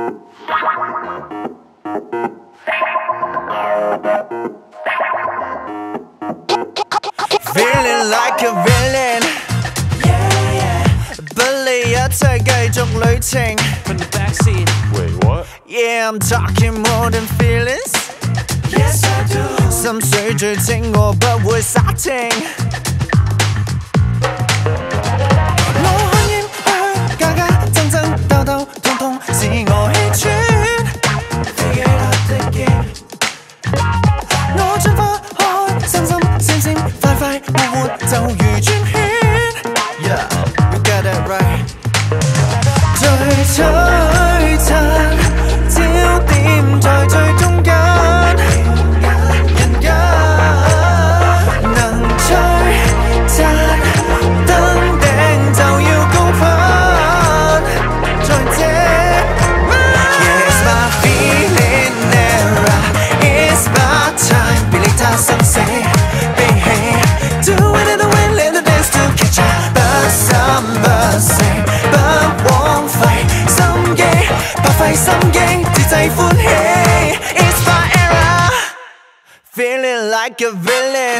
Feeling like a villain， 不理一切繼續旅程。 From the backseat. Wait, what? Yeah, I'm talking more than feelings. Yes, I do. 心水最清，我不會剎停。我看見去假假真真兜兜通通是我氣喘。Figure out the game。我將花開，心心閃閃快快活活就如轉圈。Yeah, you got that right。最璀璨焦點在最中間。 It's my era, feeling like a villain.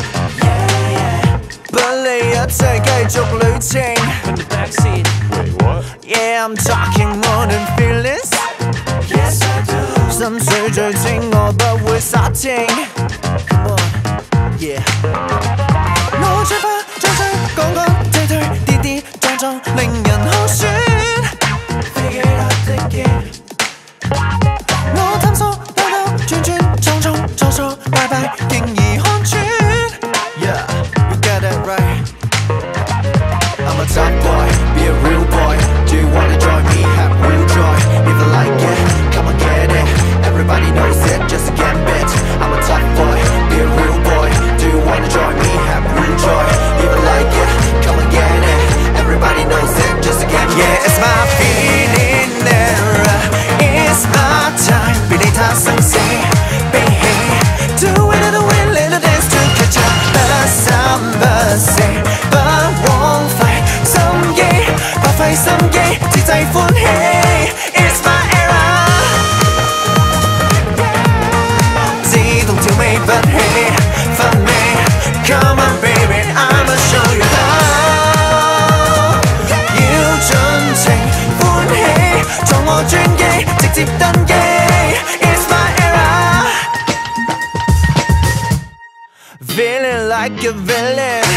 不理一切繼續旅程。 From the backseat. Wait, what? Yeah, I'm talking more than feelings. Yes, I do. 心水最清，我不會剎停。Come on, yeah. 我追花追追講講推推跌跌撞撞，令人好酸。Figure out the game。 我探索兜兜轉轉衝衝錯錯敗敗，竟已看穿。Yeah, you got that right. I'm a top boy, be a real boy. Do you wanna join me? Have real joy. If you like it, come and get it. Everybody knows it, just a gambit. I'm a top boy, be a real boy. Do you wanna join me? Have real joy. If you like it, come and get it. Everybody knows it, just a gambit. Yeah, it's my feeling era. It's my time. 別理他生死，悲喜。Do it in the wind, let the dance to catch up. 不三不四，不枉費心機，白費心機，自製歡喜。It's my era， 自動調味不起，乏味。Come on baby, I'ma show you how。要盡情歡喜，撞我專機，直接登機。It's my era， feeling like a villain。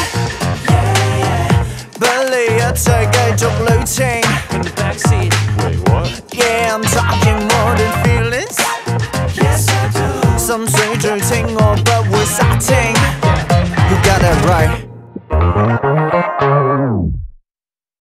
不理一切繼續旅程。 From the backseat. Wait, what? Yeah, I'm talking more than feelings. Yes, I do. 心水最清，我不會剎停。You got that right.